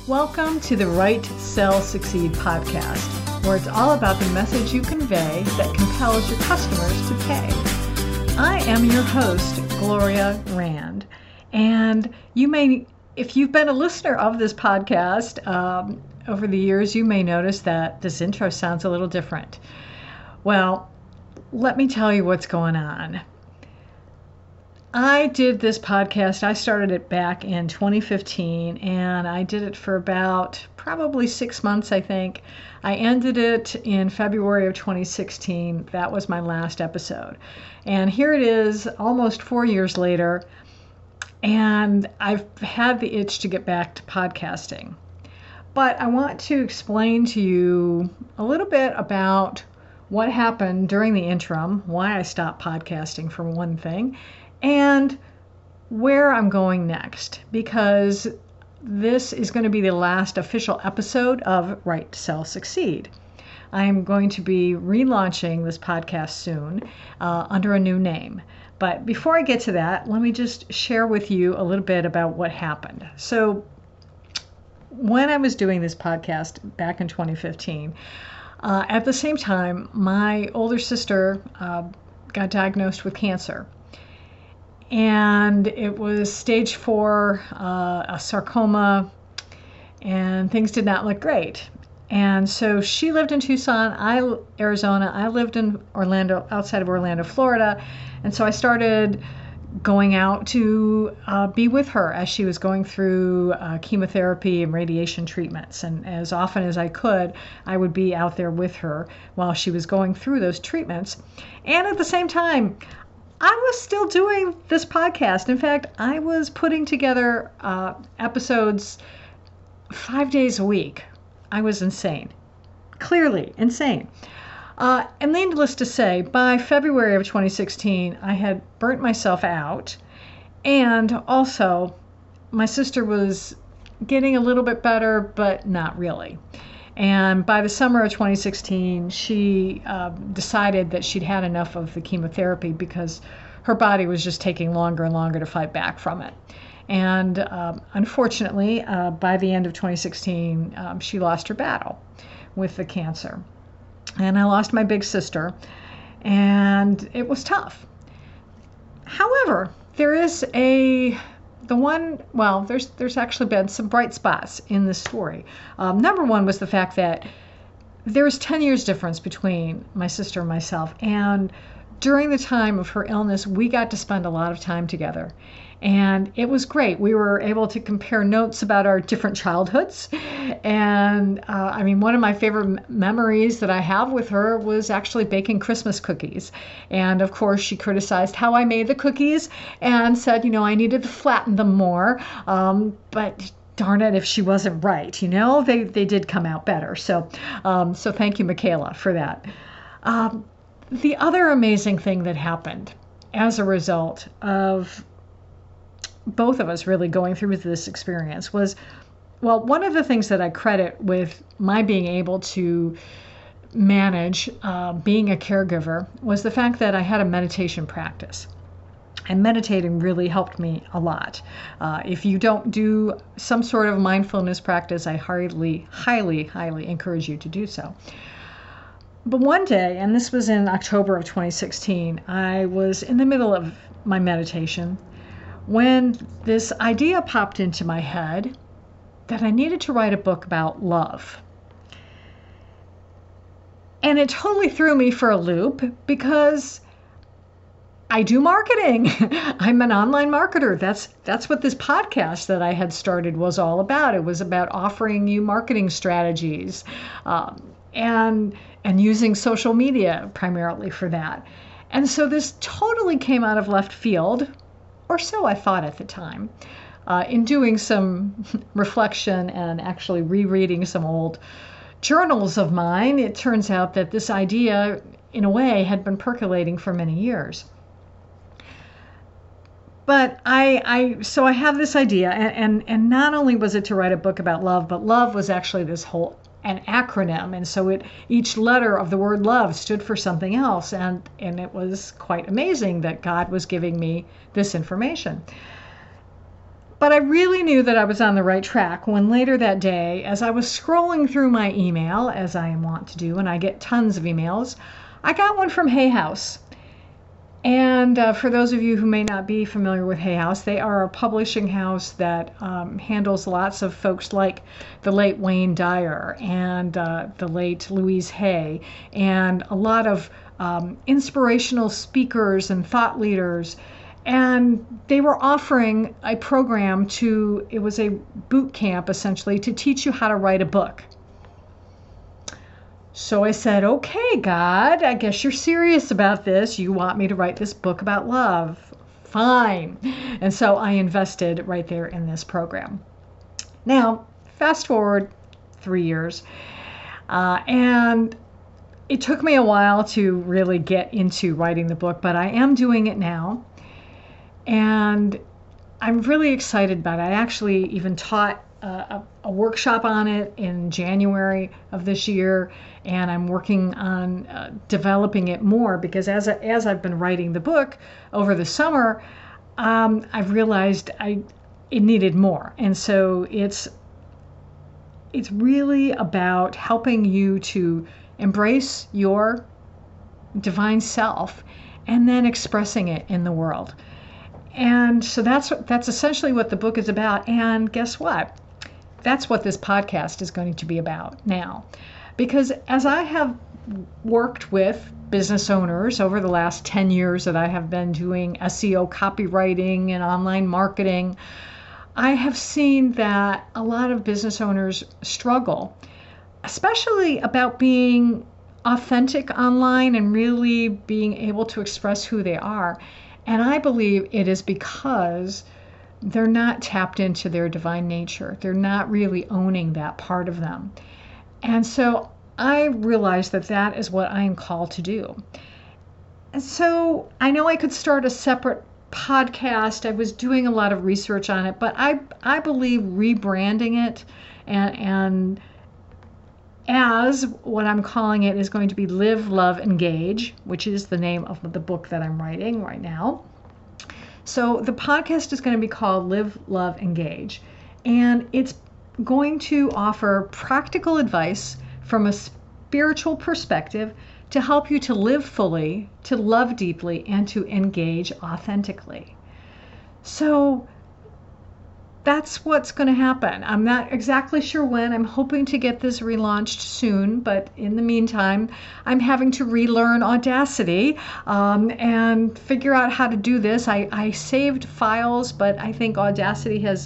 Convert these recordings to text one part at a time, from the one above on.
Welcome to the Write, Sell, Succeed podcast, where it's all about the message you convey that compels your customers to pay. I am your host, Gloria Rand, and if you've been a listener of this podcast over the years, you may notice that this intro sounds a little different. Well, let me tell you what's going on. I did this podcast, I started it back in 2015, and I did it for about probably 6 months, I think. I ended it in February of 2016. That was my last episode. And here it is, almost 4 years later, and I've had the itch to get back to podcasting. But I want to explain to you a little bit about what happened during the interim, why I stopped podcasting for one thing, and where I'm going next, because this is going to be the last official episode of Write, Sell, Succeed. I'm going to be relaunching this podcast soon under a new name. But before I get to that, let me just share with you a little bit about what happened. So when I was doing this podcast back in 2015, at the same time, my older sister got diagnosed with cancer. And it was stage 4, a sarcoma, and things did not look great. And so she lived in Tucson, Arizona. I lived in Orlando, outside of Orlando, Florida. And so I started going out to be with her as she was going through chemotherapy and radiation treatments. And as often as I could, I would be out there with her while she was going through those treatments. And at the same time, I was still doing this podcast. In fact, I was putting together episodes 5 days a week. I was insane. Clearly insane. And needless to say, by February of 2016, I had burnt myself out. And also, my sister was getting a little bit better, but not really. And by the summer of 2016, she decided that she'd had enough of the chemotherapy because her body was just taking longer and longer to fight back from it. And unfortunately, by the end of 2016, she lost her battle with the cancer. And I lost my big sister, and it was tough. However, there's actually been some bright spots in this story. Number one was the fact that there was 10 years difference between my sister and myself. And during the time of her illness, we got to spend a lot of time together. And it was great. We were able to compare notes about our different childhoods. And one of my favorite memories that I have with her was actually baking Christmas cookies. And of course, she criticized how I made the cookies and said, I needed to flatten them more. But darn it, if she wasn't right, they did come out better. So thank you, Michaela, for that. The other amazing thing that happened as a result of both of us really going through this experience was, one of the things that I credit with my being able to manage being a caregiver was the fact that I had a meditation practice. And meditating really helped me a lot. If you don't do some sort of mindfulness practice, I highly, highly, highly encourage you to do so. But one day, and this was in October of 2016, I was in the middle of my meditation when this idea popped into my head that I needed to write a book about love. And it totally threw me for a loop because I do marketing. I'm an online marketer. That's what this podcast that I had started was all about. It was about offering you marketing strategies and using social media primarily for that. And so this totally came out of left field, or so I thought at the time. In doing some reflection and actually rereading some old journals of mine, it turns out that this idea, in a way, had been percolating for many years. But I have this idea, and not only was it to write a book about love, but love was actually an acronym, and so each letter of the word love stood for something else, and it was quite amazing that God was giving me this information. But I really knew that I was on the right track when later that day, as I was scrolling through my email, as I am wont to do, and I get tons of emails, I got one from Hay House. And for those of you who may not be familiar with Hay House, they are a publishing house that handles lots of folks like the late Wayne Dyer and the late Louise Hay, and a lot of inspirational speakers and thought leaders. And they were offering a program it was a boot camp essentially, to teach you how to write a book. So I said, okay, God, I guess you're serious about this. You want me to write this book about love. Fine. And so I invested right there in this program. Now, fast forward 3 years, and it took me a while to really get into writing the book, but I am doing it now. And I'm really excited about it. I actually even taught a workshop on it in January of this year, and I'm working on developing it more, because as I've been writing the book over the summer, I've realized it needed more. And so it's really about helping you to embrace your divine self and then expressing it in the world. And so that's essentially what the book is about. And guess what? That's what this podcast is going to be about now. Because as I have worked with business owners over the last 10 years that I have been doing SEO copywriting and online marketing, I have seen that a lot of business owners struggle, especially about being authentic online and really being able to express who they are. And I believe it is because they're not tapped into their divine nature. They're not really owning that part of them. And so I realized that is what I am called to do. And so I know I could start a separate podcast. I was doing a lot of research on it, but I believe rebranding it and as what I'm calling it is going to be Live, Love, Engage, which is the name of the book that I'm writing right now. So the podcast is going to be called Live, Love, Engage, and it's going to offer practical advice from a spiritual perspective to help you to live fully, to love deeply, and to engage authentically. So that's what's going to happen. I'm not exactly sure when. I'm hoping to get this relaunched soon, but in the meantime, I'm having to relearn Audacity and figure out how to do this. I saved files, but I think Audacity has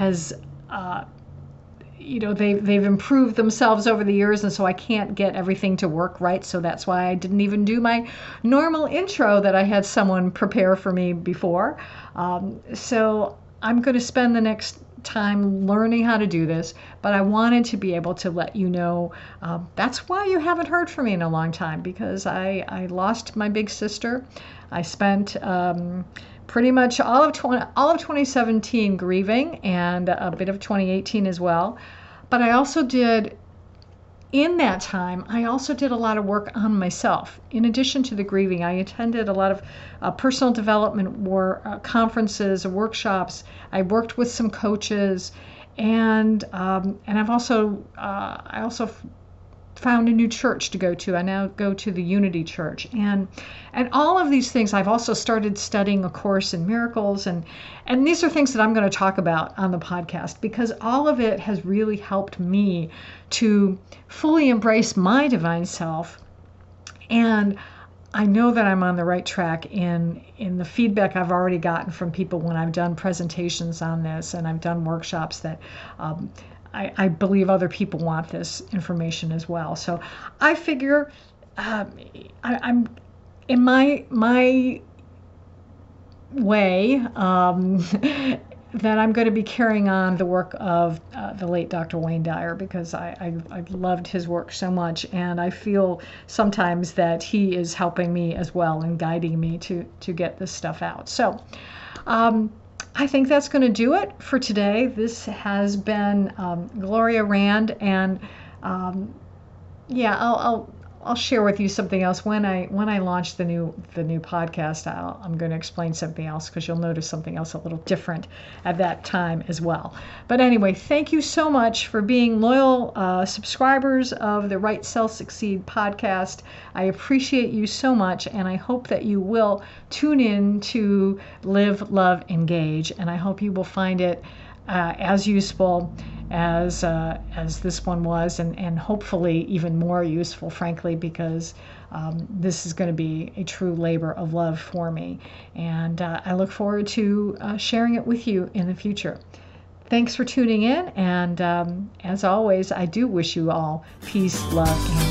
they've improved themselves over the years, and so I can't get everything to work right. So that's why I didn't even do my normal intro that I had someone prepare for me before. So I'm going to spend the next time learning how to do this, but I wanted to be able to let you know that's why you haven't heard from me in a long time, because I lost my big sister. I spent pretty much all of 2017 grieving, and a bit of 2018 as well. But I also did, in that time, I also did a lot of work on myself. In addition to the grieving, I attended a lot of personal development conferences, workshops. I worked with some coaches, and I also found a new church to go to. I now go to the Unity Church, and all of these things. I've also started studying A Course in Miracles, and these are things that I'm going to talk about on the podcast, because all of it has really helped me to fully embrace my divine self. And I know that I'm on the right track in the feedback I've already gotten from people when I've done presentations on this and I've done workshops, that I believe other people want this information as well. So I figure I'm in my way that I'm going to be carrying on the work of the late Dr. Wayne Dyer, because I've loved his work so much, and I feel sometimes that he is helping me as well and guiding me to get this stuff out. So I think that's going to do it for today. This has been Gloria Rand, and I'll I'll share with you something else when I launch the new podcast. I'm going to explain something else because you'll notice something else a little different at that time as well. But anyway, thank you so much for being loyal subscribers of the Write, Sell, Succeed podcast. I appreciate you so much, and I hope that you will tune in to Live, Love, Engage, and I hope you will find it as useful as this one was, and hopefully even more useful, frankly, because this is going to be a true labor of love for me. And I look forward to sharing it with you in the future. Thanks for tuning in, and as always, I do wish you all peace, love, and